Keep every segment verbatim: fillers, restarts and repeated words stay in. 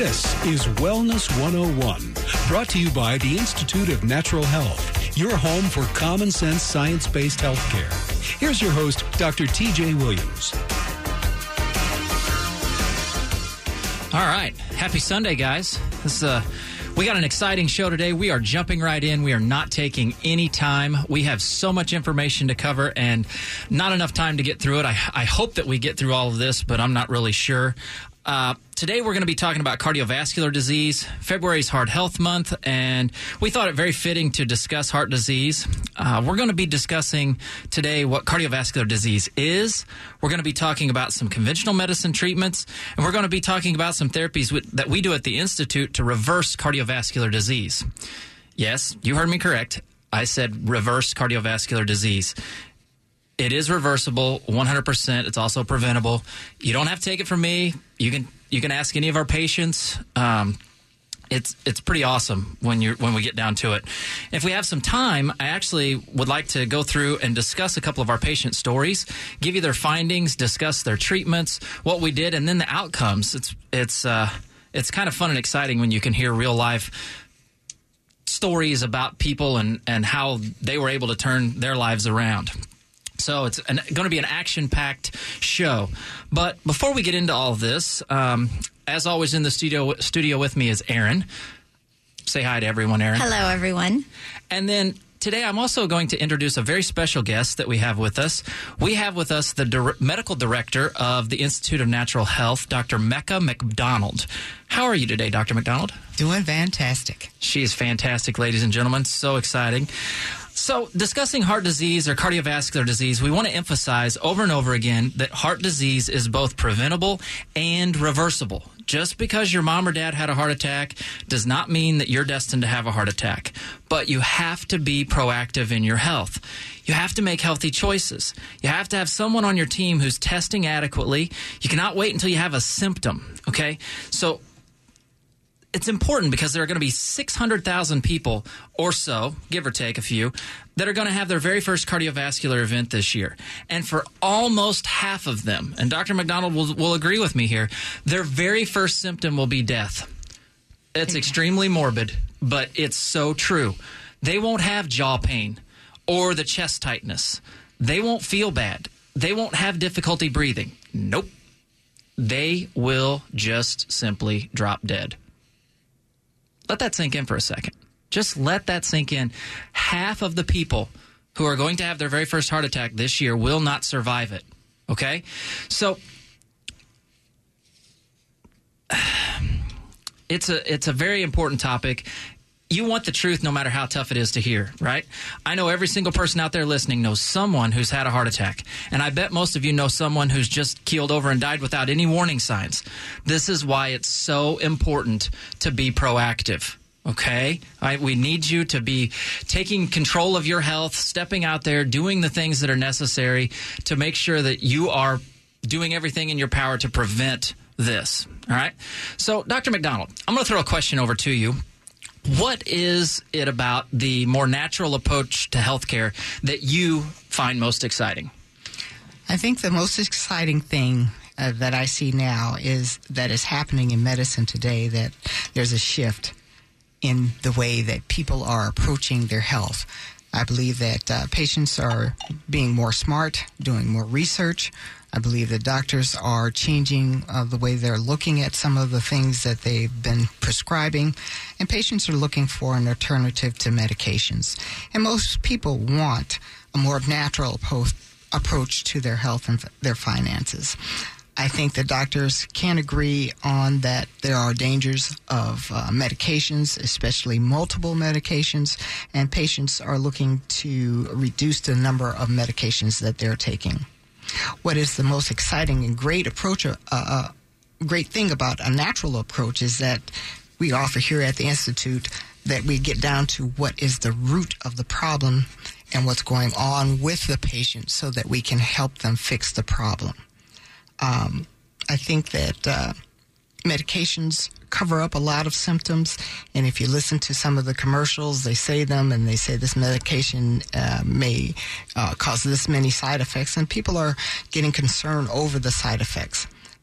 This is Wellness one oh one, brought to you by the Institute of Natural Health, your home for common sense science-based healthcare. Here's your host, Doctor T J Williams. All right. Happy Sunday, guys. This is uh, we got an exciting show today. We are jumping right in. We are not taking any time. We have so much information to cover and not enough time to get through it. I, I hope that we get through all of this, but I'm not really sure. Uh, today we're going to be talking about cardiovascular disease. February's Heart Health Month, and we thought it very fitting to discuss heart disease. Uh, we're going to be discussing today what cardiovascular disease is. We're going to be talking about some conventional medicine treatments, and we're going to be talking about some therapies with, that we do at the Institute to reverse cardiovascular disease. Yes, you heard me correct. I said reverse cardiovascular disease. It is reversible, one hundred percent. It's also preventable. You don't have to take it from me. You can you can ask any of our patients. Um, it's it's pretty awesome when you when we get down to it. If we have some time, I actually would like to go through and discuss a couple of our patient stories, give you their findings, discuss their treatments, what we did, and then the outcomes. It's it's uh, it's kind of fun and exciting when you can hear real life stories about people and, and how they were able to turn their lives around. So it's an, going to be an action-packed show. But before we get into all of this, um, as always in the studio studio with me is Erin. Say hi to everyone, Erin. Hello, everyone. And then today I'm also going to introduce a very special guest that we have with us. We have with us the dir- medical director of the Institute of Natural Health, Doctor Mecca McDonald. How are you today, Doctor McDonald? Doing fantastic. She is fantastic, ladies and gentlemen. So exciting. So discussing heart disease or cardiovascular disease, we want to emphasize over and over again that heart disease is both preventable and reversible. Just because your mom or dad had a heart attack does not mean that you're destined to have a heart attack. But you have to be proactive in your health. You have to make healthy choices. You have to have someone on your team who's testing adequately. You cannot wait until you have a symptom, okay? So it's important because there are going to be six hundred thousand people or so, give or take a few, that are going to have their very first cardiovascular event this year. And for almost half of them, and Doctor McDonald will, will agree with me here, their very first symptom will be death. It's extremely morbid, but it's so true. They won't have jaw pain or the chest tightness. They won't feel bad. They won't have difficulty breathing. Nope. They will just simply drop dead. Let that sink in for a second. Just let that sink in. Half of the people who are going to have their very first heart attack this year will not survive it. Okay? So it's a it's a very important topic. You want the truth no matter how tough it is to hear, right? I know every single person out there listening knows someone who's had a heart attack. And I bet most of you know someone who's just keeled over and died without any warning signs. This is why it's so important to be proactive, okay? All right, we need you to be taking control of your health, stepping out there, doing the things that are necessary to make sure that you are doing everything in your power to prevent this, all right? So, Doctor McDonald, I'm going to throw a question over to you. What is it about the more natural approach to healthcare that you find most exciting? I think the most exciting thing uh, that I see now is that is happening in medicine today, that there's a shift in the way that people are approaching their health. I believe that uh, patients are being more smart, doing more research. I believe that doctors are changing uh, the way they're looking at some of the things that they've been prescribing, and patients are looking for an alternative to medications. And most people want a more natural approach approach to their health and f- their finances. I think that doctors can agree on that there are dangers of uh, medications, especially multiple medications, and patients are looking to reduce the number of medications that they're taking. What is the most exciting and great approach, uh, uh, great thing about a natural approach is that we offer here at the Institute that we get down to what is the root of the problem and what's going on with the patient so that we can help them fix the problem. Um, I think that uh, medications cover up a lot of symptoms, and if you listen to some of the commercials, they say them, and they say this medication uh, may uh, cause this many side effects, and people are getting concerned over the side effects.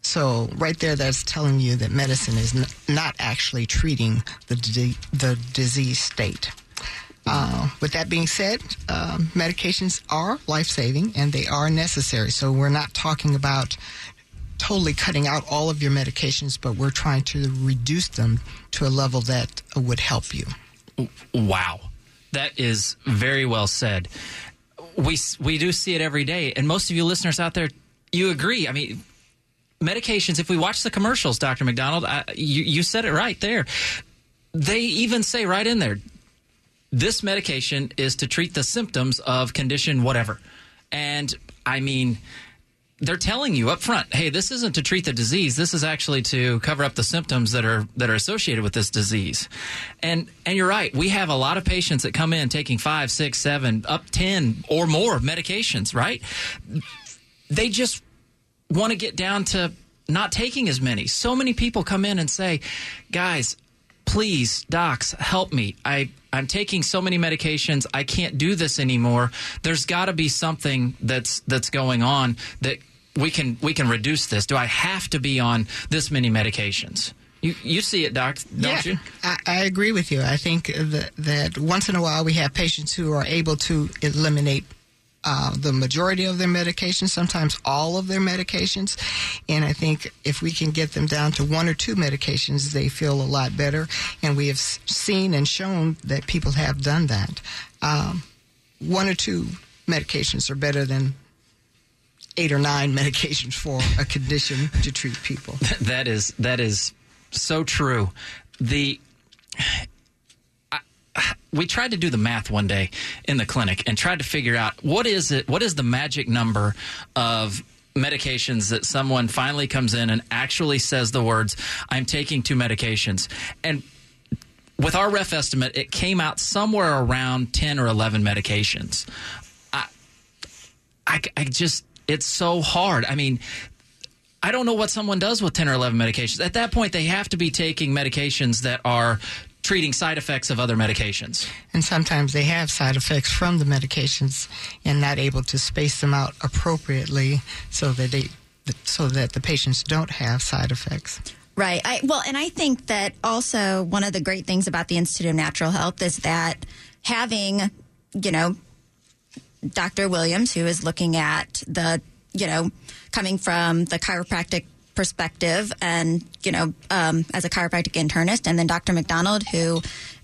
So right there, that's telling you that medicine is n- not actually treating the di- the disease state. Uh, with that being said, uh, medications are life-saving and they are necessary. So we're not talking about totally cutting out all of your medications, but we're trying to reduce them to a level that uh, would help you. Wow. That is very well said. We we do see it every day, and most of you listeners out there, you agree. I mean, medications, if we watch the commercials, Doctor McDonald, I, you, you said it right there. They even say right in there, this medication is to treat the symptoms of condition whatever. And, I mean, they're telling you up front, hey, this isn't to treat the disease. This is actually to cover up the symptoms that are that are associated with this disease. And and you're right. We have a lot of patients that come in taking five, six, seven, up ten or more medications, right? They just want to get down to not taking as many. So many people come in and say, guys, please, docs, help me. I, I'm taking so many medications. I can't do this anymore. There's got to be something that's that's going on that we can we can reduce this. Do I have to be on this many medications? You you see it, Doc, don't yeah, you? I, I agree with you. I think that, that once in a while we have patients who are able to eliminate Uh, the majority of their medications, sometimes all of their medications. And I think if we can get them down to one or two medications, they feel a lot better. And we have seen and shown that people have done that. Um, one or two medications are better than eight or nine medications for a condition to treat people. That is, that is so true. The... We tried to do the math one day in the clinic and tried to figure out what is it, what is the magic number of medications that someone finally comes in and actually says the words, I'm taking two medications. And with our rough estimate, it came out somewhere around ten or eleven medications. I, I, I just, it's so hard. I mean, I don't know what someone does with ten or eleven medications. At that point, they have to be taking medications that are treating side effects of other medications. And sometimes they have side effects from the medications and not able to space them out appropriately so that they so that the patients don't have side effects. Right. I, well, and I think that also one of the great things about the Institute of Natural Health is that having, you know, Doctor Williams, who is looking at the, you know, coming from the chiropractic perspective and, you know, um, as a chiropractic internist, and then Doctor McDonald, who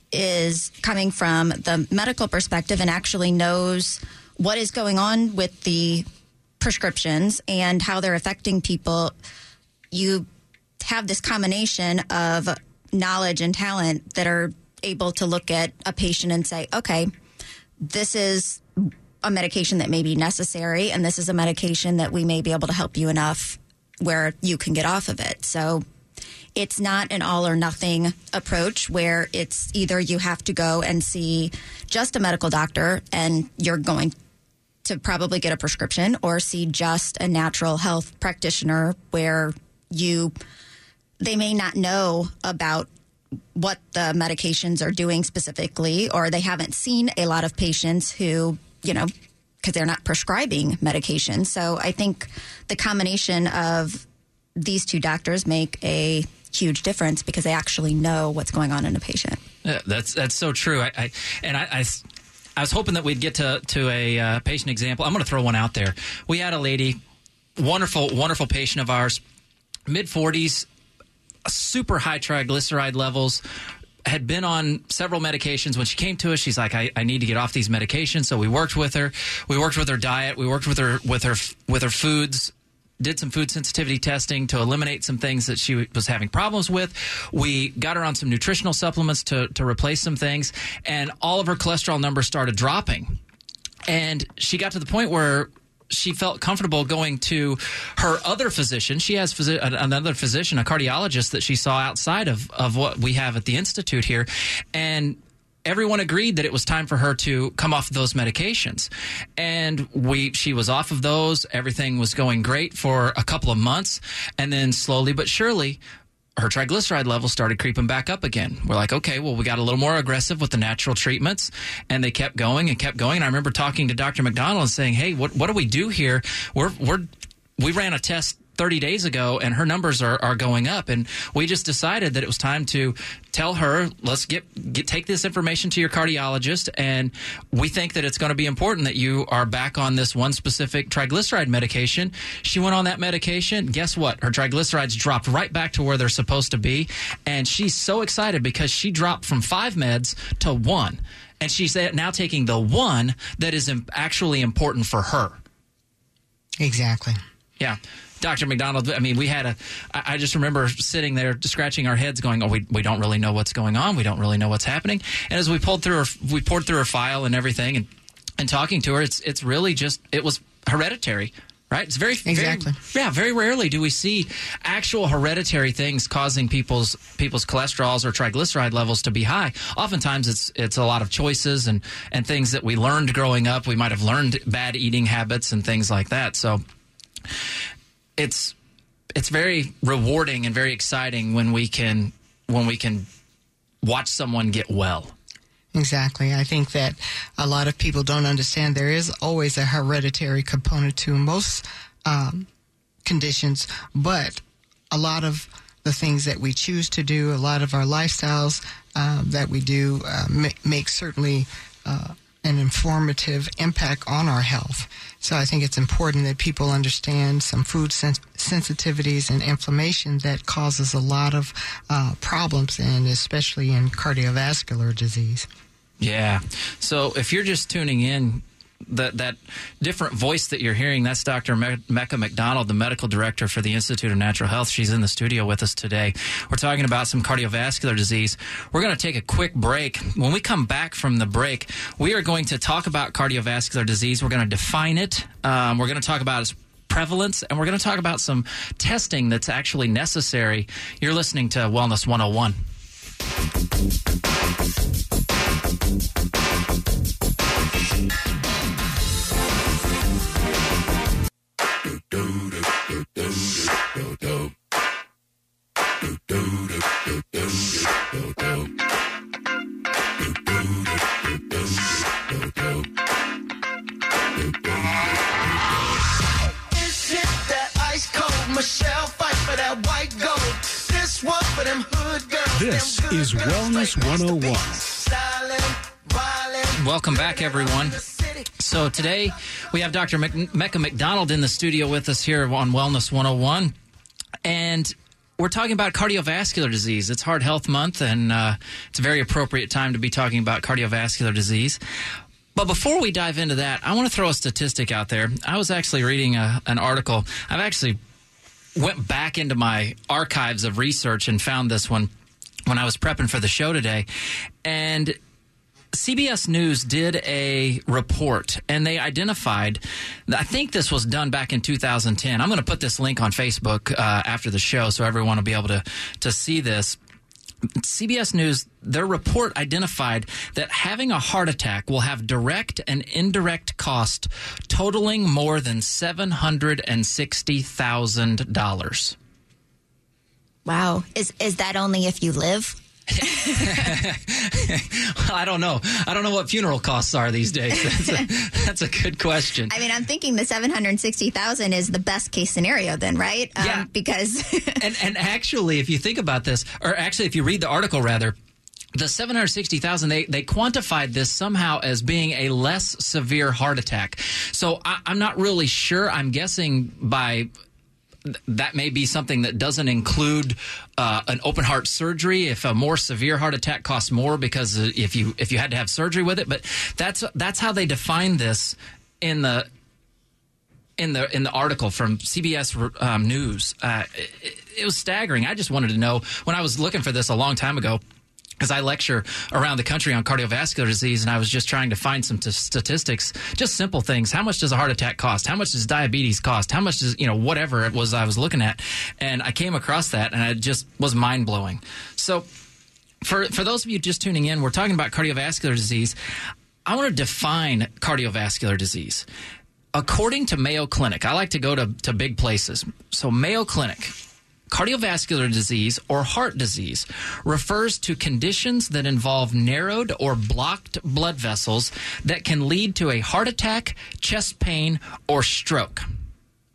is coming from the medical perspective and actually knows what is going on with the prescriptions and how they're affecting people. You have this combination of knowledge and talent that are able to look at a patient and say, okay, this is a medication that may be necessary, and this is a medication that we may be able to help you enough where you can get off of it. So it's not an all or nothing approach where it's either you have to go and see just a medical doctor and you're going to probably get a prescription, or see just a natural health practitioner where you, they may not know about what the medications are doing specifically, or they haven't seen a lot of patients who, you know, because they're not prescribing medication. So I think the combination of these two doctors make a huge difference because they actually know what's going on in a patient. Yeah, that's that's so true. I, I and I, I, I was hoping that we'd get to to a uh, patient example. I'm going to throw one out there. We had a lady, wonderful, wonderful patient of ours, mid forties, super high triglyceride levels. Had been on several medications. When she came to us, she's like, I, I need to get off these medications. So we worked with her. We worked with her diet. We worked with her with her with her foods. Did some food sensitivity testing to eliminate some things that she was having problems with. We got her on some nutritional supplements to to replace some things, and all of her cholesterol numbers started dropping. And she got to the point where she felt comfortable going to her other physician. She has phys- another physician, a cardiologist that she saw outside of, of what we have at the Institute here. And everyone agreed that it was time for her to come off of those medications. And we, she was off of those. Everything was going great for a couple of months. And then slowly but surely, her triglyceride levels started creeping back up again. We're like, okay, well, we got a little more aggressive with the natural treatments, and they kept going and kept going. And I remember talking to Doctor McDonald and saying, hey, what what do we do here? We're we're we ran a test thirty days ago, and her numbers are, are going up. And we just decided that it was time to tell her, let's get, get take this information to your cardiologist, and we think that it's going to be important that you are back on this one specific triglyceride medication. She went on that medication. Guess what? Her triglycerides dropped right back to where they're supposed to be, and she's so excited because she dropped from five meds to one, and she's now taking the one that is actually important for her. Exactly. Yeah. Doctor McDonald, I mean, we had a, I just remember sitting there scratching our heads going, oh, we, we don't really know what's going on. We don't really know what's happening. And as we pulled through her, we poured through her file and everything and, and talking to her, it's, it's really just, it was hereditary, right? It's very, exactly. Very, yeah, very rarely do we see actual hereditary things causing people's, people's cholesterols or triglyceride levels to be high. Oftentimes it's, it's a lot of choices and, and things that we learned growing up. We might have learned bad eating habits and things like that. So, It's it's very rewarding and very exciting when we can when we can watch someone get well. Exactly. I think that a lot of people don't understand there is always a hereditary component to most um, conditions, but a lot of the things that we choose to do, a lot of our lifestyles uh, that we do uh, make, make certainly uh, an informative impact on our health. So I think it's important that people understand some food sens- sensitivities and inflammation that causes a lot of uh, problems, and especially in cardiovascular disease. Yeah. So if you're just tuning in, that that different voice that you're hearing, that's Doctor Me- Mecca McDonald, the medical director for the Institute of Natural Health. She's in the studio with us today. We're talking about some cardiovascular disease. We're going to take a quick break. When we come back from the break, we are going to talk about cardiovascular disease. We're going to define it. Um, we're going to talk about its prevalence, and we're going to talk about some testing that's actually necessary. You're listening to Wellness one oh one. This is Wellness one oh one. Welcome back, everyone. So today we have Doctor Mc- Mecca McDonald in the studio with us here on Wellness one oh one. And we're talking about cardiovascular disease. It's Heart Health Month, and uh, it's a very appropriate time to be talking about cardiovascular disease. But before we dive into that, I want to throw a statistic out there. I was actually reading a, an article. I've actually went back into my archives of research and found this one when I was prepping for the show today. And C B S News did a report, and they identified, I think this was done back in two thousand ten. I'm going to put this link on Facebook uh, after the show so everyone will be able to, to see this. C B S News, their report identified that having a heart attack will have direct and indirect cost totaling more than seven hundred sixty thousand dollars. Wow. Is is that only if you live? Well, I don't know. I don't know what funeral costs are these days. That's a, that's a good question. I mean, I'm thinking the seven hundred sixty thousand is the best case scenario then, right? Um, yeah. Because and, and actually, if you think about this, or actually if you read the article rather, the seven hundred sixty thousand, they, they quantified this somehow as being a less severe heart attack. So I, I'm not really sure. I'm guessing by... that may be something that doesn't include uh, an open heart surgery. If a more severe heart attack costs more because if you if you had to have surgery with it, but that's that's how they define this in the in the in the article from C B S um, News. Uh, it, it was staggering. I just wanted to know when I was looking for this a long time ago, because I lecture around the country on cardiovascular disease, and I was just trying to find some t- statistics, just simple things. How much does a heart attack cost? How much does diabetes cost? How much does, you know, whatever it was I was looking at. And I came across that, and it just was mind-blowing. So for, for those of you just tuning in, we're talking about cardiovascular disease. I want to define cardiovascular disease. According to Mayo Clinic, I like to go to, to big places. So Mayo Clinic, cardiovascular disease or heart disease refers to conditions that involve narrowed or blocked blood vessels that can lead to a heart attack, chest pain, or stroke.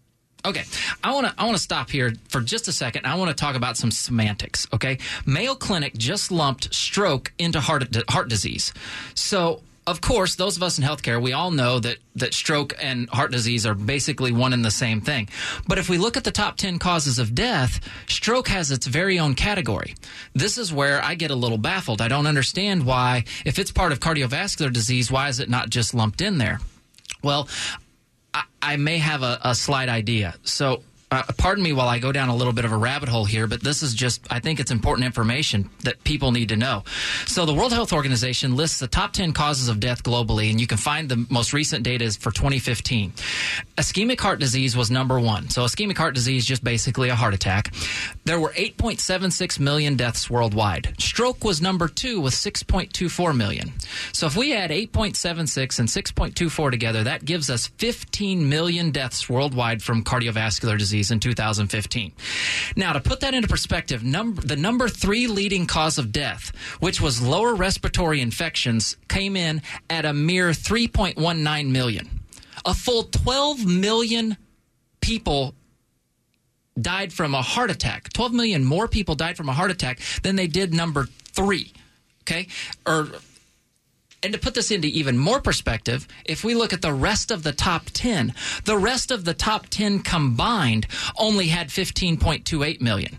Okay, I want to I want to stop here for just a second. I want to talk about some semantics, okay? Mayo Clinic just lumped stroke into heart heart disease. So, of course, those of us in healthcare, we all know that, that stroke and heart disease are basically one and the same thing. But if we look at the top ten causes of death, stroke has its very own category. This is where I get a little baffled. I don't understand why, if it's part of cardiovascular disease, why is it not just lumped in there? Well, I, I may have a, a slight idea. So, Uh, pardon me while I go down a little bit of a rabbit hole here, but this is just, I think it's important information that people need to know. So the World Health Organization lists the top ten causes of death globally, and you can find the most recent data is for twenty fifteen. Ischemic heart disease was number one. So ischemic heart disease is just basically a heart attack. There were eight point seven six million deaths worldwide. Stroke was number two with six point two four million. So if we add eight point seven six and six point two four together, that gives us fifteen million deaths worldwide from cardiovascular disease in two thousand fifteen. Now, to put that into perspective, number, the number three leading cause of death, which was lower respiratory infections, came in at a mere three point one nine million. A full twelve million people died from a heart attack. twelve million more people died from a heart attack than they did number three. Okay? Or... And to put this into even more perspective, if we look at the rest of the top ten, the rest of the top ten combined only had fifteen point two eight million.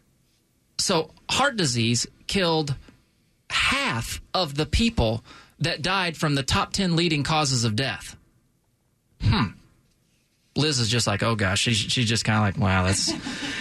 So heart disease killed half of the people that died from the top ten leading causes of death. Hmm. Liz is just like, oh gosh, she's, she's just kind of like, wow, that's...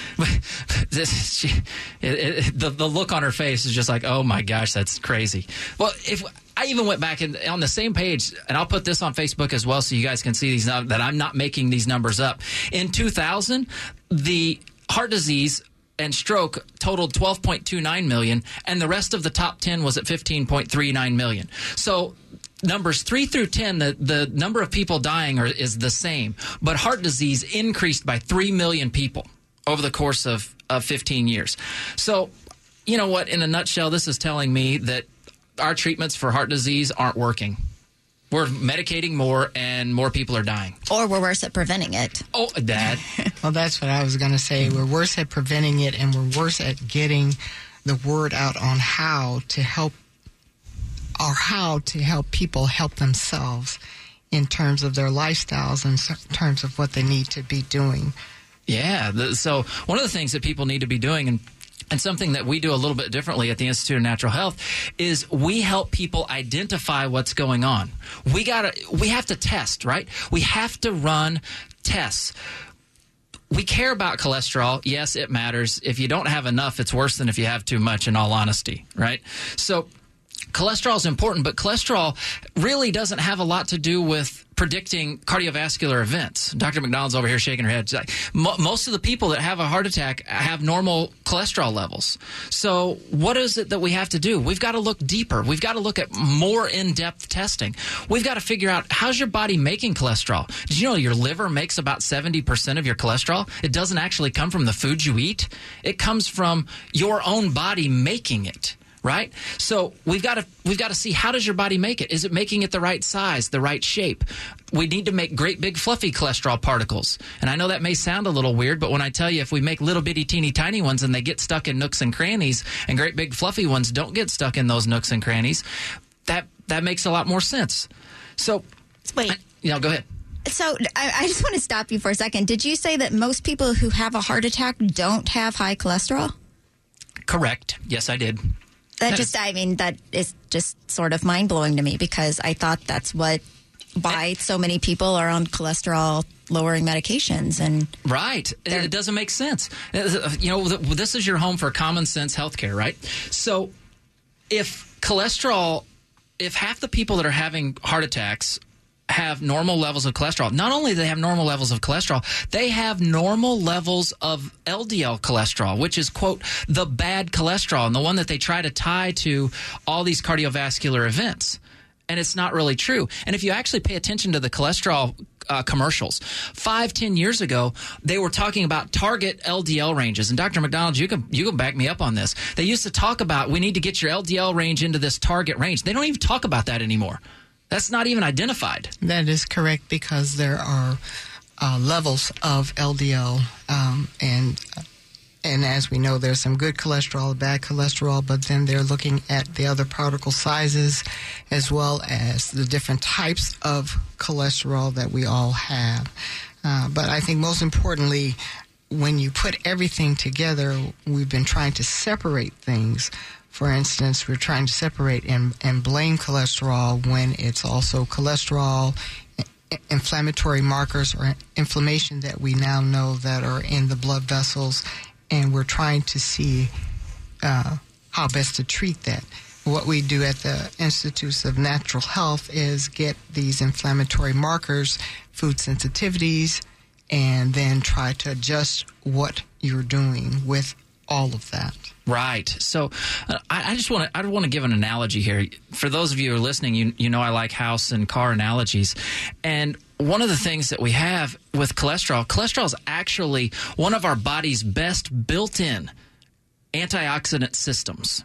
this, she, it, it, the, the look on her face is just like, oh my gosh, that's crazy. Well, if... I even went back and on the same page, and I'll put this on Facebook as well so you guys can see these that I'm not making these numbers up. In two thousand, the heart disease and stroke totaled twelve point two nine million, and the rest of the top ten was at fifteen point three nine million. So numbers three through ten, the, the number of people dying are, is the same, but heart disease increased by three million people over the course of, of fifteen years. So, you know what, in a nutshell, this is telling me that our treatments for heart disease aren't working. We're medicating more and more people are dying. Or we're worse at preventing it. Oh, Dad. Well, that's what I was going to say. We're worse at preventing it, and we're worse at getting the word out on how to help or how to help people help themselves in terms of their lifestyles and in terms of what they need to be doing. Yeah. The, so one of the things that people need to be doing, and And something that we do a little bit differently at the Institute of Natural Health, is we help people identify what's going on. We gotta, we have to test, right? We have to run tests. We care about cholesterol. Yes, it matters. If you don't have enough, it's worse than if you have too much, in all honesty, right? So cholesterol is important, but cholesterol really doesn't have a lot to do with predicting cardiovascular events. Doctor McDonald's over here shaking her head. Like, most of the people that have a heart attack have normal cholesterol levels. So what is it that we have to do? We've got to look deeper. We've got to look at more in-depth testing. We've got to figure out, how's your body making cholesterol? Did you know your liver makes about seventy percent of your cholesterol? It doesn't actually come from the food you eat. It comes from your own body making it. Right? So we've got to we've got to see, how does your body make it? Is it making it the right size, the right shape? We need to make great big fluffy cholesterol particles. And I know that may sound a little weird, but when I tell you, if we make little bitty teeny tiny ones and they get stuck in nooks and crannies, and great big fluffy ones don't get stuck in those nooks and crannies, that that makes a lot more sense. So wait, I, you know, go ahead. So I, I just want to stop you for a second. Did you say that most people who have a heart attack don't have high cholesterol? Correct. Yes, I did. That just, I mean, that is just sort of mind-blowing to me, because I thought that's what, why so many people are on cholesterol-lowering medications. And right. It doesn't make sense. You know, this is your home for common sense healthcare, right? So if cholesterol, if half the people that are having heart attacks have normal levels of cholesterol, not only do they have normal levels of cholesterol, they have normal levels of L D L cholesterol, which is, quote, the bad cholesterol, and the one that they try to tie to all these cardiovascular events. And it's not really true. And if you actually pay attention to the cholesterol uh, commercials, five, ten years ago, they were talking about target L D L ranges. And Doctor McDonald, you can you can back me up on this. They used to talk about, we need to get your L D L range into this target range. They don't even talk about that anymore. That's not even identified. That is correct, because there are uh, levels of L D L, um, and and as we know, there's some good cholesterol, bad cholesterol, but then they're looking at the other particle sizes as well as the different types of cholesterol that we all have. Uh, but I think most importantly, when you put everything together, we've been trying to separate things. For instance, we're trying to separate and, and blame cholesterol when it's also cholesterol, inflammatory markers or inflammation that we now know that are in the blood vessels, and we're trying to see uh, how best to treat that. What we do at the Institutes of Natural Health is get these inflammatory markers, food sensitivities, and then try to adjust what you're doing with all of that. Right. So uh, I, I just want to I want to give an analogy here. For those of you who are listening, you you know I like house and car analogies. And one of the things that we have with cholesterol, cholesterol is actually one of our body's best built-in antioxidant systems.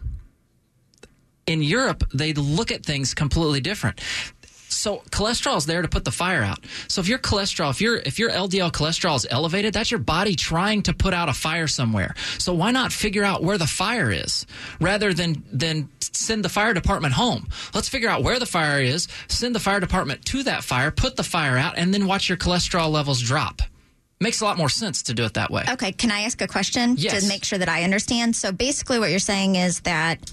In Europe, they look at things completely different. So cholesterol is there to put the fire out. So if your cholesterol, if your if your L D L cholesterol is elevated, that's your body trying to put out a fire somewhere. So why not figure out where the fire is rather than than send the fire department home? Let's figure out where the fire is, send the fire department to that fire, put the fire out, and then watch your cholesterol levels drop. Makes a lot more sense to do it that way. Okay, can I ask a question Yes. to make sure that I understand? So basically what you're saying is that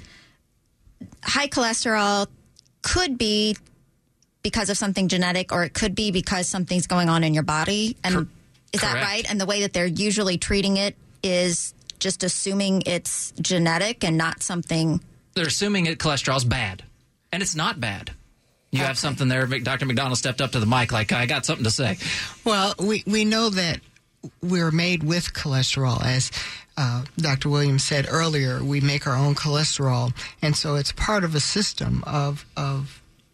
high cholesterol could be because of something genetic, or it could be because something's going on in your body. And Cor- is that correct. right? And the way that they're usually treating it is just assuming it's genetic and not something. They're assuming that cholesterol is bad, and it's not bad. You Okay. have something there. Doctor McDonald stepped up to the mic like, I got something to say. Well, we, we know that we're made with cholesterol. As uh, Doctor Williams said earlier, we make our own cholesterol, and so it's part of a system of of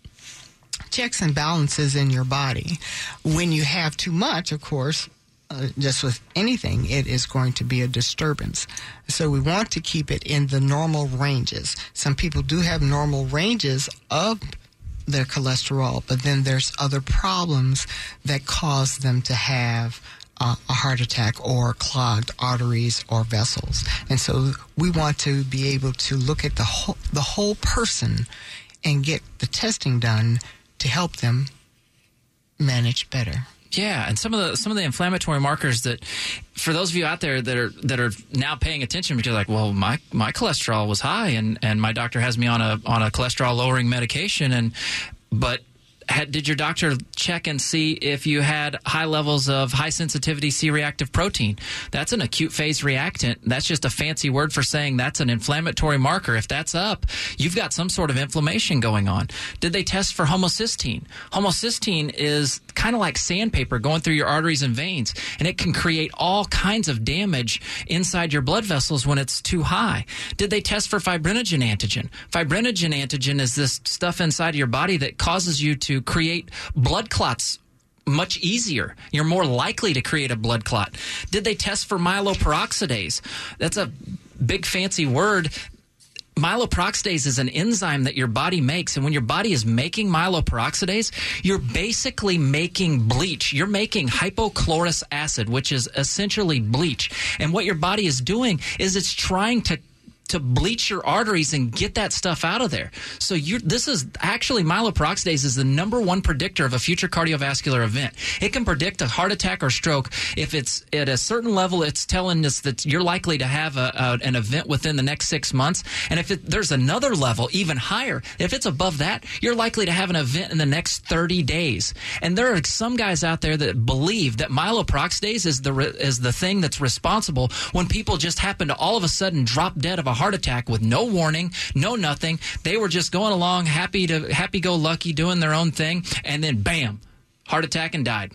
checks and balances in your body. When you have too much, of course, uh, just with anything, it is going to be a disturbance. So we want to keep it in the normal ranges. Some people do have normal ranges of their cholesterol, but then there's other problems that cause them to have uh, a heart attack or clogged arteries or vessels. And so we want to be able to look at the whole, the whole person and get the testing done to help them manage better. Yeah, and some of the some of the inflammatory markers that, for those of you out there that are that are now paying attention, because you're like, well, my my cholesterol was high, and, and my doctor has me on a on a cholesterol lowering medication, and but. Had, did your doctor check and see if you had high levels of high sensitivity C-reactive protein? That's an acute phase reactant. That's just a fancy word for saying that's an inflammatory marker. If that's up, you've got some sort of inflammation going on. Did they test for homocysteine? Homocysteine is kind of like sandpaper going through your arteries and veins, and it can create all kinds of damage inside your blood vessels when it's too high. Did they test for fibrinogen antigen? Fibrinogen antigen is this stuff inside of your body that causes you to create blood clots much easier. You're more likely to create a blood clot. Did they test for myeloperoxidase? That's a big fancy word. Myeloperoxidase is an enzyme that your body makes, and when your body is making myeloperoxidase, you're basically making bleach. You're making hypochlorous acid, which is essentially bleach. And what your body is doing is it's trying to to bleach your arteries and get that stuff out of there. So you this is actually myeloperoxidase is the number one predictor of a future cardiovascular event. It can predict a heart attack or stroke. If it's at a certain level, it's telling us that you're likely to have a, a, an event within the next six months. And if it, there's another level, even higher, if it's above that, you're likely to have an event in the next thirty days. And there are some guys out there that believe that myeloperoxidase is the is the thing that's responsible when people just happen to all of a sudden drop dead of a heart attack with no warning, no nothing. They were just going along happy to happy-go-lucky doing their own thing, and then bam, heart attack and died.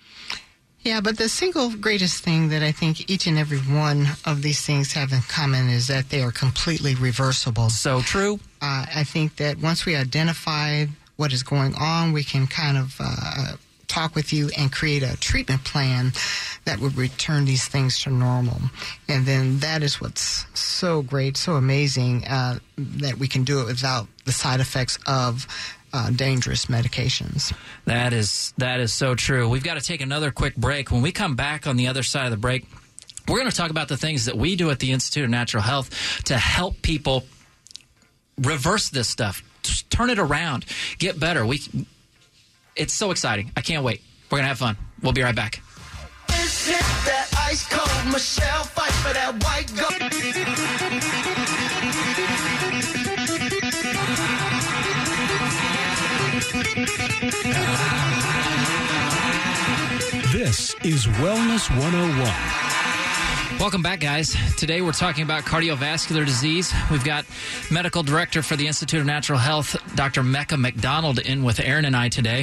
Yeah, but the single greatest thing that I think each and every one of these things have in common is that they are completely reversible. So true. Uh, I think that once we identify what is going on, we can kind of uh, talk with you and create a treatment plan that would return these things to normal. And then that is what's so great, so amazing, uh, that we can do it without the side effects of uh, dangerous medications. That is that is so true. We've got to take another quick break. When we come back on the other side of the break, we're going to talk about the things that we do at the Institute of Natural Health to help people reverse this stuff, just turn it around, get better. We, it's so exciting. I can't wait. We're going to have fun. We'll be right back. This is that ice cold Michelle fight for that white gold. This is Wellness one oh one. Welcome back, guys. Today we're talking about cardiovascular disease. We've got Medical Director for the Institute of Natural Health, Doctor Mecca McDonald, in with Aaron and I today.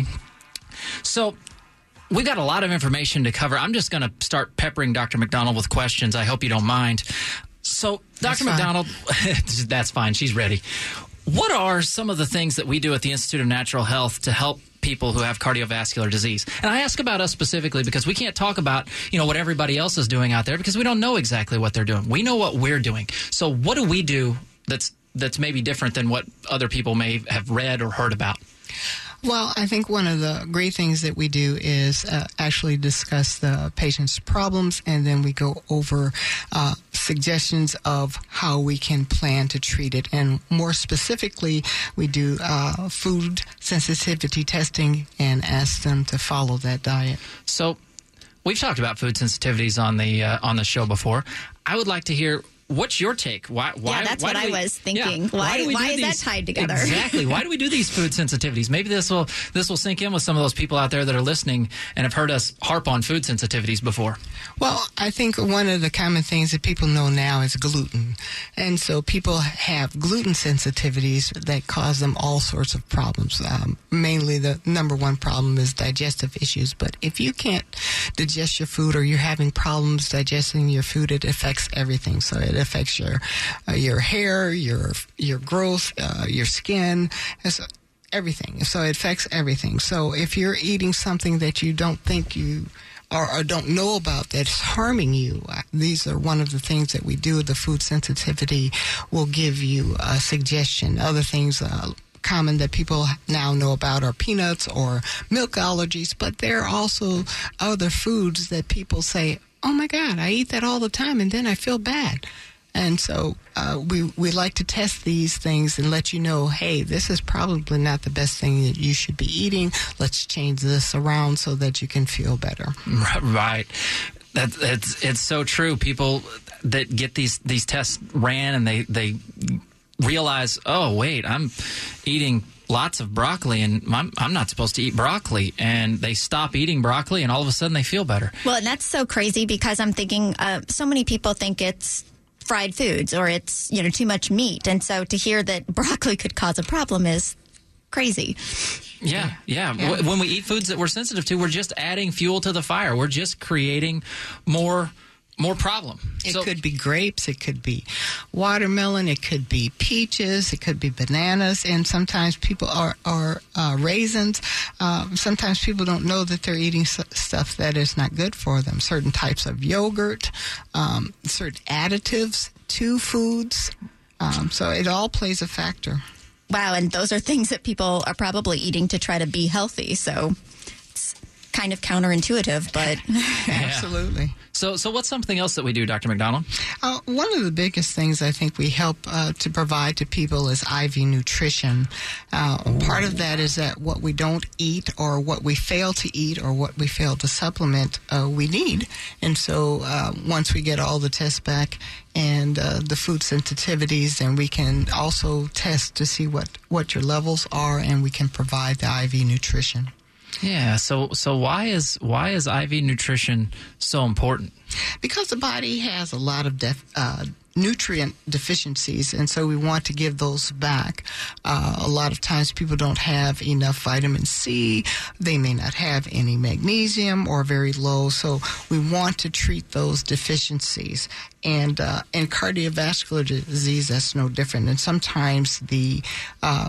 So we've got a lot of information to cover. I'm just going to start peppering Doctor McDonald with questions. I hope you don't mind. So, Doctor McDonald, that's fine. She's ready. What are some of the things that we do at the Institute of Natural Health to help people who have cardiovascular disease? And I ask about us specifically because we can't talk about, you know, what everybody else is doing out there because we don't know exactly what they're doing. We know what we're doing. So what do we do that's that's maybe different than what other people may have read or heard about? Well, I think one of the great things that we do is uh, actually discuss the patient's problems, and then we go over uh, suggestions of how we can plan to treat it. And more specifically, we do uh, food sensitivity testing and ask them to follow that diet. So we've talked about food sensitivities on the uh, on the show before. I would like to hear, what's your take? Why? Why? Yeah, that's why what I we, was thinking. Yeah, why? Why, Why is these, that tied together? Exactly. Why do we do these food sensitivities? Maybe this will this will sink in with some of those people out there that are listening and have heard us harp on food sensitivities before. Well, I think one of the common things that people know now is gluten, and so people have gluten sensitivities that cause them all sorts of problems. Um, mainly, the number one problem is digestive issues. But if you can't digest your food, or you're having problems digesting your food, it affects everything. So it affects your uh, your hair, your your growth, uh, your skin, it's everything. So it affects everything. So if you're eating something that you don't think you or, or don't know about that's harming you, uh, these are one of the things that we do. The food sensitivity will give you a suggestion. Other things uh, common that people now know about are peanuts or milk allergies, but there are also other foods that people say, oh my God, I eat that all the time and then I feel bad. And so uh, we, we like to test these things and let you know, hey, this is probably not the best thing that you should be eating. Let's change this around so that you can feel better. Right. That, it's, it's so true. People that get these, these tests ran and they, they realize, oh, wait, I'm eating lots of broccoli and I'm, I'm not supposed to eat broccoli, and they stop eating broccoli and all of a sudden they feel better. Well, and that's so crazy because I'm thinking uh, so many people think it's fried foods or it's, you know, too much meat. And so to hear that broccoli could cause a problem is crazy. Yeah, yeah. yeah. When we eat foods that we're sensitive to, we're just adding fuel to the fire. We're just creating more more problem. It so, could be grapes, it could be watermelon, it could be peaches, it could be bananas, and sometimes people are, are uh, raisins. Uh, sometimes people don't know that they're eating s- stuff that is not good for them. Certain types of yogurt, um, certain additives to foods. Um, so it all plays a factor. Wow, and those are things that people are probably eating to try to be healthy, so it's kind of counterintuitive, but absolutely. So, so what's something else that we do, Doctor McDonald? Uh, one of the biggest things I think we help uh, to provide to people is I V nutrition. Uh, part of that is that what we don't eat or what we fail to eat or what we fail to supplement, uh, we need. And so uh, once we get all the tests back and uh, the food sensitivities, then we can also test to see what, what your levels are, and we can provide the I V nutrition. Yeah, so so why is why is I V nutrition so important? Because the body has a lot of def, uh, nutrient deficiencies, and so we want to give those back. Uh, a lot of times people don't have enough vitamin C, they may not have any magnesium or very low, so we want to treat those deficiencies. And uh, in cardiovascular disease, that's no different. And sometimes the uh,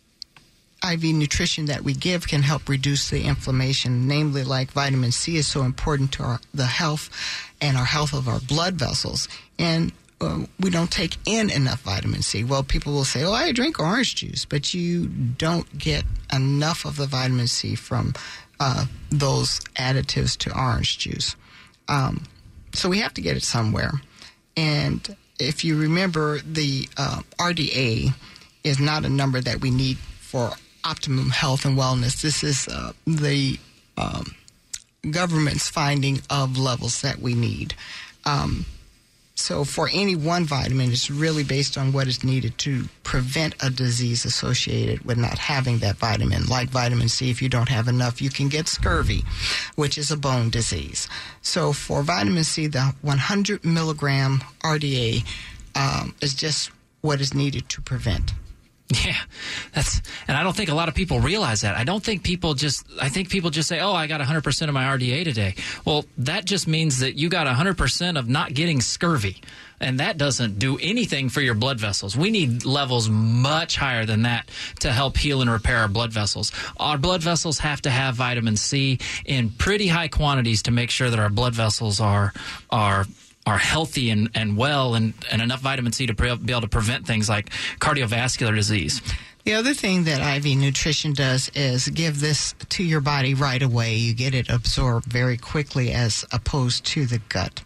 I V nutrition that we give can help reduce the inflammation, namely like vitamin C is so important to our, the health and our health of our blood vessels. And uh, we don't take in enough vitamin C. Well, people will say, oh, I drink orange juice, but you don't get enough of the vitamin C from uh, those additives to orange juice. Um, so we have to get it somewhere. And if you remember, the uh, R D A is not a number that we need for optimum health and wellness. This is uh, the um, government's finding of levels that we need. Um, so for any one vitamin, it's really based on what is needed to prevent a disease associated with not having that vitamin. Like vitamin C, if you don't have enough, you can get scurvy, which is a bone disease. So for vitamin C, the one hundred milligram R D A um, is just what is needed to prevent. Yeah, that's, and I don't think a lot of people realize that. I don't think people just, I think people just say, oh, I got one hundred percent of my R D A today. Well, that just means that you got one hundred percent of not getting scurvy. And that doesn't do anything for your blood vessels. We need levels much higher than that to help heal and repair our blood vessels. Our blood vessels have to have vitamin C in pretty high quantities to make sure that our blood vessels are, are, are healthy and, and well, and, and enough vitamin C to pre- be able to prevent things like cardiovascular disease. The other thing that I V nutrition does is give this to your body right away. You get it absorbed very quickly as opposed to the gut.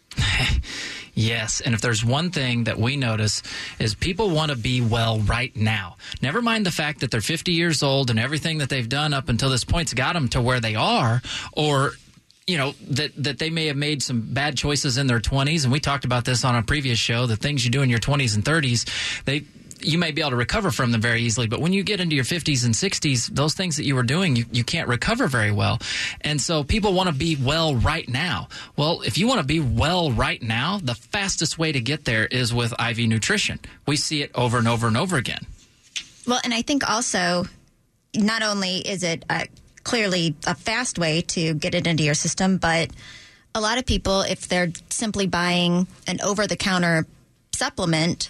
Yes, and if there's one thing that we notice is people want to be well right now. Never mind the fact that they're fifty years old and everything that they've done up until this point's got them to where they are, or you know, that, that they may have made some bad choices in their twenties. And we talked about this on a previous show, the things you do in your twenties and thirties, they you may be able to recover from them very easily. But when you get into your fifties and sixties, those things that you were doing, you, you can't recover very well. And so people want to be well right now. Well, if you want to be well right now, the fastest way to get there is with I V nutrition. We see it over and over and over again. Well, and I think also not only is it a clearly a fast way to get it into your system, but a lot of people, if they're simply buying an over-the-counter supplement,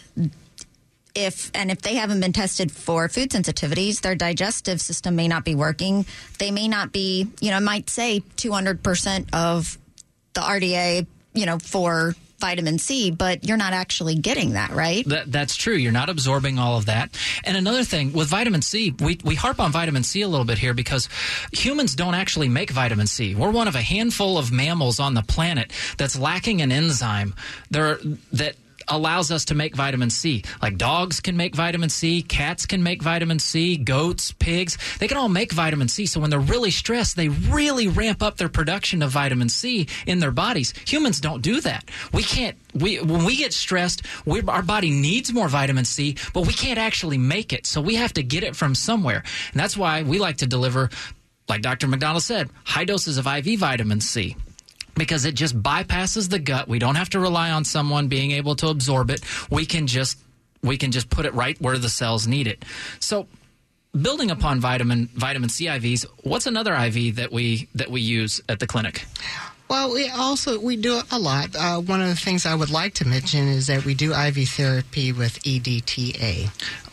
if and if they haven't been tested for food sensitivities, their digestive system may not be working. They may not be, you know, might say two hundred percent of the R D A, you know, for vitamin C, but you're not actually getting that, right? That, that's true. You're not absorbing all of that. And another thing, with vitamin C, we, we harp on vitamin C a little bit here because humans don't actually make vitamin C. We're one of a handful of mammals on the planet that's lacking an enzyme there that allows us to make vitamin C. Like dogs can make vitamin C, cats can make vitamin C, goats, pigs, they can all make vitamin C. So when they're really stressed, they really ramp up their production of vitamin C in their bodies. Humans don't do that. We can't, we when we get stressed, we, our body needs more vitamin C, but we can't actually make it. So we have to get it from somewhere. And that's why we like to deliver, like Doctor McDonald said, high doses of I V vitamin C. Because it just bypasses the gut. We don't have to rely on someone being able to absorb it. We can just we can just put it right where the cells need it. So, building upon vitamin vitamin C I Vs, what's another I V that we that we use at the clinic? Well, we also we do a lot. Uh, one of the things I would like to mention is that we do I V therapy with E D T A.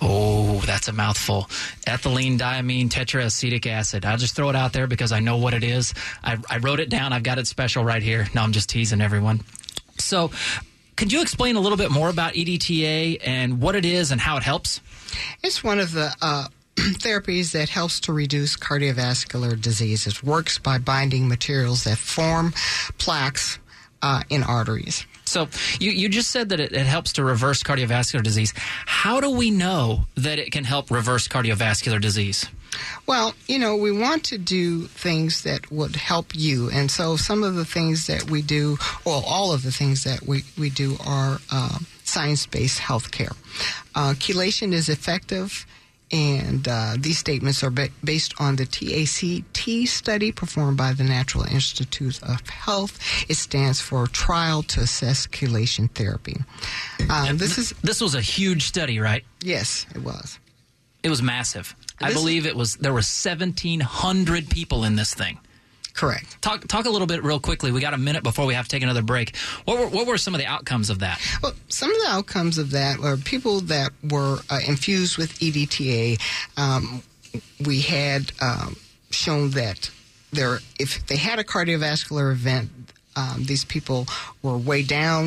Oh, that's a mouthful. Ethylene diamine tetraacetic acid. I'll just throw it out there because I know what it is. I, I wrote it down. I've got it special right here. No, I'm just teasing everyone. So, could you explain a little bit more about E D T A and what it is and how it helps? It's one of the uh, therapies that helps to reduce cardiovascular disease. It works by binding materials that form plaques uh, in arteries. So you, you just said that it, it helps to reverse cardiovascular disease. How do we know that it can help reverse cardiovascular disease? Well, you know, we want to do things that would help you. And so some of the things that we do, well, all of the things that we, we do are uh, science-based health care. Uh, chelation is effective. And uh, these statements are ba- based on the T A C T study performed by the Natural Institute of Health. It stands for Trial to Assess Chelation Therapy. Um, this is this was a huge study, right? Yes, it was. It was massive. I This- believe it was. There were seventeen hundred people in this thing. Correct. Talk talk a little bit real quickly. We got a minute before we have to take another break. What were what were some of the outcomes of that? Well, some of the outcomes of that are people that were uh, infused with E D T A. Um, we had um, shown that there, if they had a cardiovascular event, um, these people were way down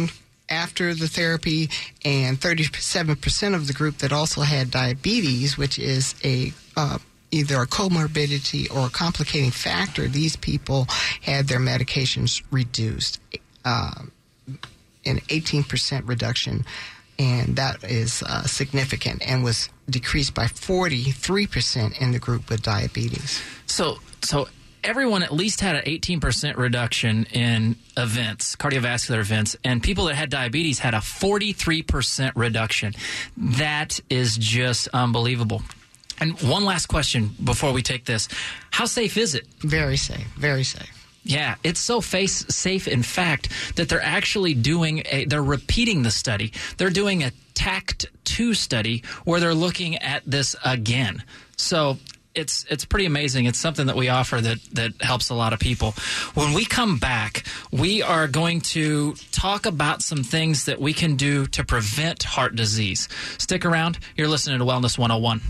after the therapy, and thirty-seven percent of the group that also had diabetes, which is a uh, either a comorbidity or a complicating factor. These people had their medications reduced, uh, an eighteen percent reduction, and that is uh, significant, and was decreased by forty-three percent in the group with diabetes. So, so everyone at least had an eighteen percent reduction in events, cardiovascular events, and people that had diabetes had a forty-three percent reduction. That is just unbelievable. And one last question before we take this. How safe is it? Very safe, very safe. Yeah, it's so face safe, in fact, that they're actually doing a, they're repeating the study. They're doing a TACT two study where they're looking at this again. So it's it's pretty amazing. It's something that we offer that, that helps a lot of people. When we come back, we are going to talk about some things that we can do to prevent heart disease. Stick around. You're listening to Wellness one oh one.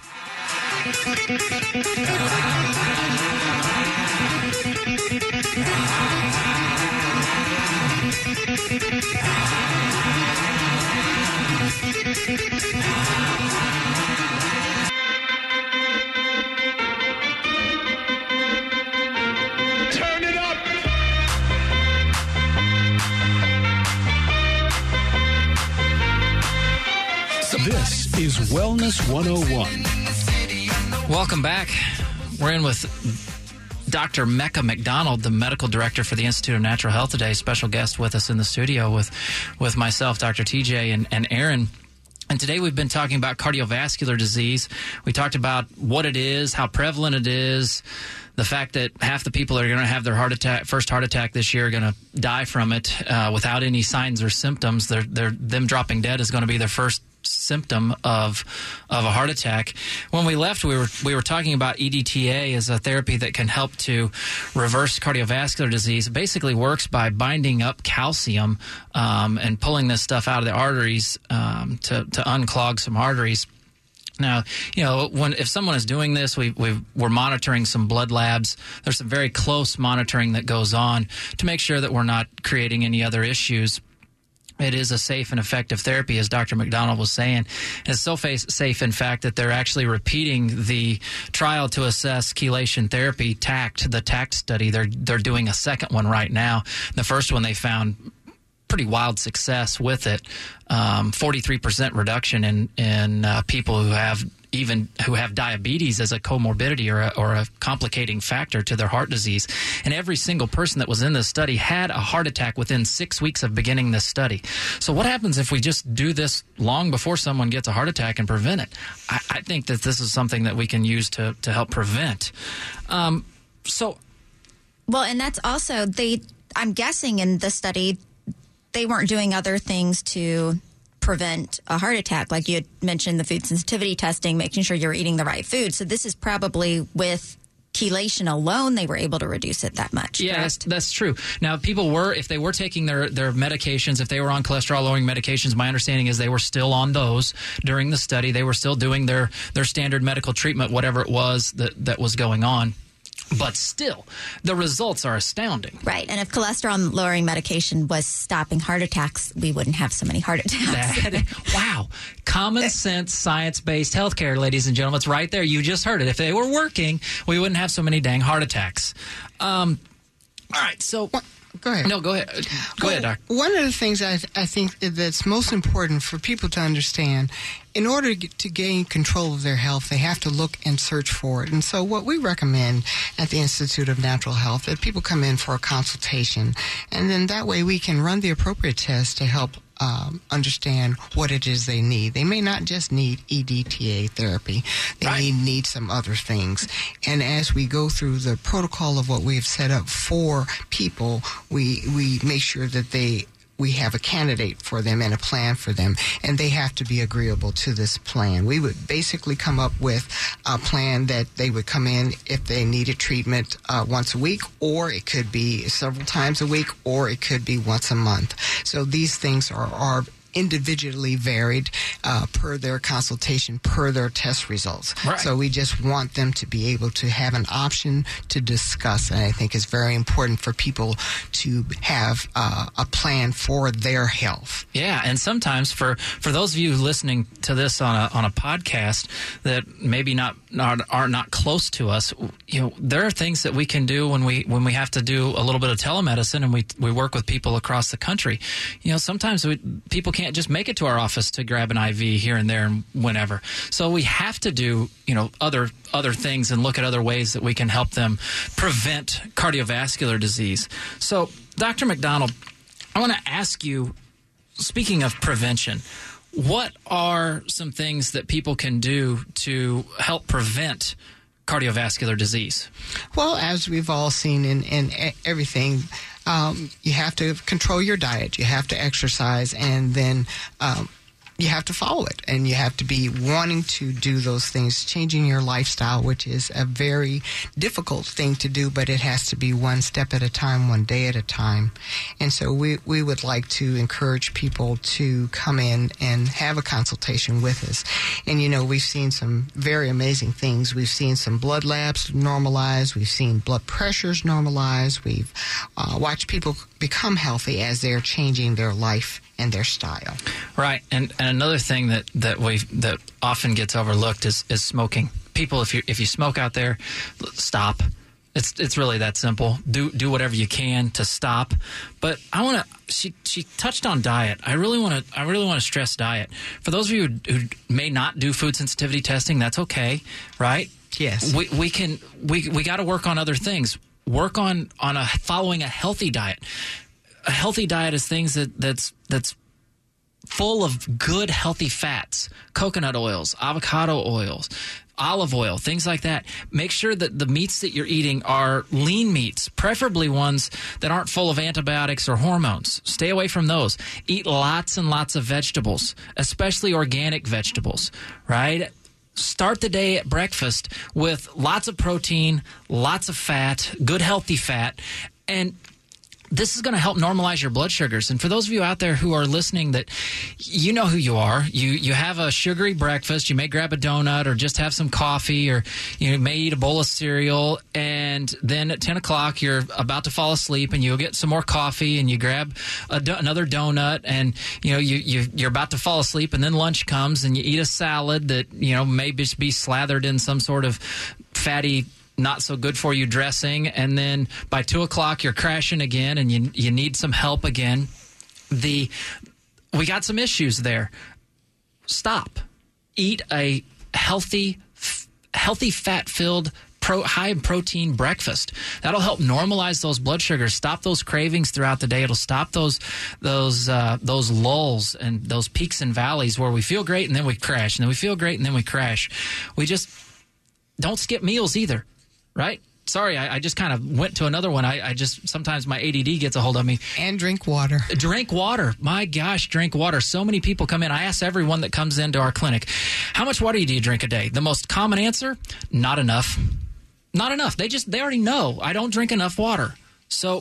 Turn it up. This is Wellness one oh one. Welcome back. We're in with Doctor Mecca McDonald, the medical director for the Institute of Natural Health today. Special guest with us in the studio with, with myself, Doctor T J, and, and Aaron. And today we've been talking about cardiovascular disease. We talked about what it is, how prevalent it is, the fact that half the people that are going to have their heart attack, first heart attack this year are going to die from it uh, without any signs or symptoms. They're, they're, them dropping dead is going to be their first symptom of of a heart attack. When we left, we were we were talking about E D T A as a therapy that can help to reverse cardiovascular disease. It basically works by binding up calcium um, and pulling this stuff out of the arteries um, to to unclog some arteries. Now, you know, when if someone is doing this, we we we're monitoring some blood labs. There's some very close monitoring that goes on to make sure that we're not creating any other issues. It is a safe and effective therapy, as Doctor McDonald was saying. It's so safe, in fact, that they're actually repeating the trial to assess chelation therapy, TACT, the TACT study. They're they're doing a second one right now. The first one they found pretty wild success with it, um, forty-three percent reduction in in uh, people who have even who have diabetes as a comorbidity or a, or a complicating factor to their heart disease. And every single person that was in this study had a heart attack within six weeks of beginning this study. So what happens if we just do this long before someone gets a heart attack and prevent it? I, I think that this is something that we can use to, to help prevent. Um, so, Well, and that's also, they. I'm guessing in the study, they weren't doing other things to prevent a heart attack. Like you had mentioned, the food sensitivity testing, making sure you're eating the right food. So this is probably with chelation alone, they were able to reduce it that much. Yeah, that's, that's true. Now, people were, if they were taking their, their medications, if they were on cholesterol-lowering medications, my understanding is they were still on those during the study. They were still doing their, their standard medical treatment, whatever it was that, that was going on. But still, the results are astounding. Right. And if cholesterol-lowering medication was stopping heart attacks, we wouldn't have so many heart attacks. That, wow. Common sense, science-based healthcare, ladies and gentlemen. It's right there. You just heard it. If they were working, we wouldn't have so many dang heart attacks. Um, all right. So... Go ahead. No, go ahead. Go well, ahead, Doc. One of the things I, I think that's most important for people to understand, in order to, get, to gain control of their health, they have to look and search for it. And so what we recommend at the Institute of Natural Health, that people come in for a consultation, and then that way we can run the appropriate tests to help Um, understand what it is they need. They may not just need E D T A therapy. They right. need, need some other things. And as we go through the protocol of what we have set up for people, we we make sure that they we have a candidate for them and a plan for them, and they have to be agreeable to this plan. We would basically come up with a plan that they would come in if they needed treatment uh, once a week, or it could be several times a week, or it could be once a month. So these things are, are individually varied uh, per their consultation, per their test results. Right. So we just want them to be able to have an option to discuss. And I think it's very important for people to have uh, a plan for their health. Yeah, and sometimes for, for those of you listening to this on a on a podcast that maybe not are, are not close to us, you know, there are things that we can do when we when we have to do a little bit of telemedicine and we we work with people across the country. You know, sometimes we, people can't just make it to our office to grab an I V here and there and whenever. So we have to do, you know, other other things and look at other ways that we can help them prevent cardiovascular disease. So, Doctor McDonald, I want to ask you, speaking of prevention, what are some things that people can do to help prevent cardiovascular disease? Well, as we've all seen in, in everything, um, you have to control your diet, you have to exercise, and then um, you have to follow it, and you have to be wanting to do those things, changing your lifestyle, which is a very difficult thing to do, but it has to be one step at a time, one day at a time. And so we, we would like to encourage people to come in and have a consultation with us. And, you know, we've seen some very amazing things. We've seen some blood labs normalize. We've seen blood pressures normalize. We've uh, watched people become healthy as they're changing their life and their style. Right. And and another thing that that we that often gets overlooked is, is smoking. People, if you if you smoke out there, stop. It's it's really that simple. Do do whatever you can to stop. But I want to. She she touched on diet. I really want to. I really want to stress diet. For those of you who, who may not do food sensitivity testing, that's okay, right? Yes. We we can we we got to work on other things. Work on on a following a healthy diet. A healthy diet is things that that's that's full of good, healthy fats, coconut oils, avocado oils, olive oil, things like that. Make sure that the meats that you're eating are lean meats, preferably ones that aren't full of antibiotics or hormones. Stay away from those. Eat lots and lots of vegetables, especially organic vegetables, right? Start the day at breakfast with lots of protein, lots of fat, good, healthy fat, and this is going to help normalize your blood sugars. And for those of you out there who are listening that you know who you are, you you have a sugary breakfast, you may grab a donut or just have some coffee, or you may eat a bowl of cereal, and then at ten o'clock you're about to fall asleep and you'll get some more coffee and you grab a do- another donut, and you know you, you, you're about to fall asleep, and then lunch comes and you eat a salad that you know may just be slathered in some sort of fatty, not so good for you dressing, and then by two o'clock you're crashing again and you you need some help again. The we got some issues there. Stop. Eat a healthy f- healthy fat-filled Pro, high in protein breakfast. That'll help normalize those blood sugars, stop those cravings throughout the day. It'll stop those those uh, those lulls and those peaks and valleys where we feel great and then we crash, and then we feel great and then we crash. We just don't skip meals either, right? Sorry, I, I just kind of went to another one. I, I just sometimes my A D D gets a hold of me. And drink water. Drink water. My gosh, drink water. So many people come in. I ask everyone that comes into our clinic, how much water do you drink a day? The most common answer, not enough. Not enough. They just, they already know I don't drink enough water. So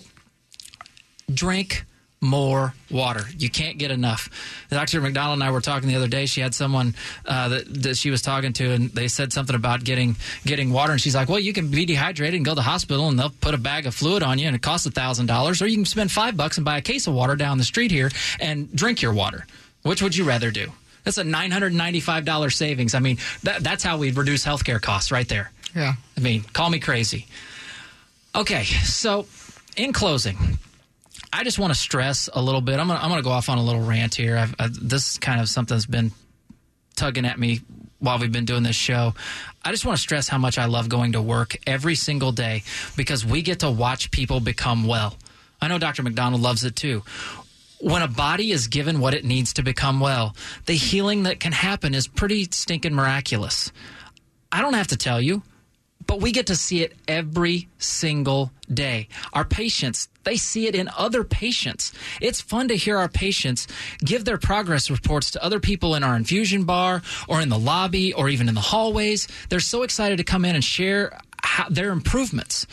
drink more water. You can't get enough. Doctor McDonald and I were talking the other day. She had someone uh, that, that she was talking to, and they said something about getting getting water. And she's like, well, you can be dehydrated and go to the hospital, and they'll put a bag of fluid on you, and it costs one thousand dollars. Or you can spend five bucks and buy a case of water down the street here and drink your water. Which would you rather do? That's a nine hundred ninety-five dollars savings. I mean, that, that's how we'd reduce healthcare costs right there. Yeah. I mean, call me crazy. Okay, so in closing, I just want to stress a little bit. I'm going to I'm going to go off on a little rant here. I've, I, this is kind of something that's been tugging at me while we've been doing this show. I just want to stress how much I love going to work every single day because we get to watch people become well. I know Doctor McDonald loves it too. When a body is given what it needs to become well, the healing that can happen is pretty stinking miraculous. I don't have to tell you, but we get to see it every single day. Our patients, they see it in other patients. It's fun to hear our patients give their progress reports to other people in our infusion bar or in the lobby or even in the hallways. They're so excited to come in and share how, their improvements.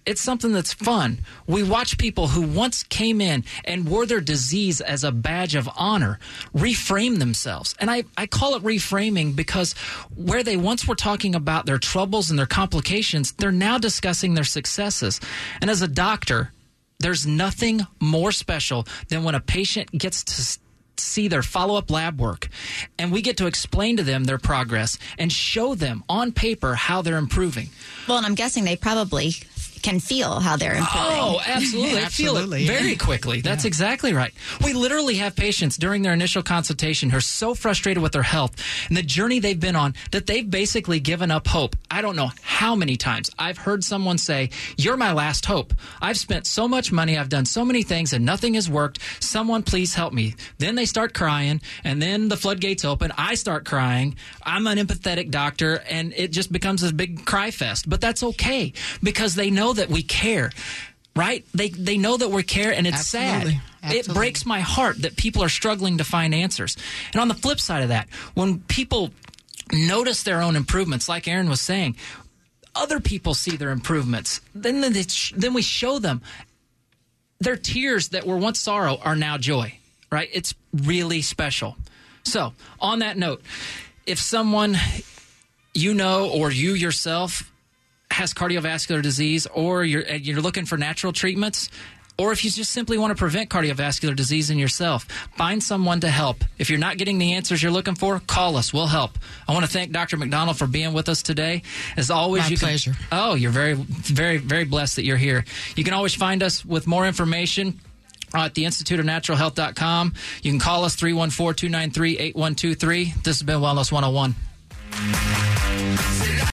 It's something that's fun. We watch people who once came in and wore their disease as a badge of honor reframe themselves. And I, I call it reframing because where they once were talking about their troubles and their complications, they're now discussing their successes. And as a doctor, there's nothing more special than when a patient gets to see their follow-up lab work and we get to explain to them their progress and show them on paper how they're improving. Well, and I'm guessing they probably can feel how they're improving. Oh, absolutely. They feel it very quickly. That's yeah. exactly right. We literally have patients during their initial consultation who are so frustrated with their health and the journey they've been on that they've basically given up hope. I don't know how many times I've heard someone say, "You're my last hope. I've spent so much money. I've done so many things and nothing has worked. Someone please help me." Then they start crying and then the floodgates open. I start crying. I'm an empathetic doctor and it just becomes a big cry fest. But that's okay because they know that we care, right? They they know that we care, and it's Absolutely. sad. Absolutely. It breaks my heart that people are struggling to find answers. And on the flip side of that, when people notice their own improvements, like Aaron was saying, other people see their improvements. Then they, then we show them their tears that were once sorrow are now joy, right? It's really special. So, on that note, if someone you know or you yourself has cardiovascular disease, or you're you're looking for natural treatments, or if you just simply want to prevent cardiovascular disease in yourself, find someone to help. If you're not getting the answers you're looking for, call us. We'll help. I want to thank Doctor McDonald for being with us today. As always, My you pleasure. Can, oh, you're very, very, very blessed that you're here. You can always find us with more information at the institute of natural health dot com. You can call us three one four, two nine three, eight one two three. This has been Wellness one oh one.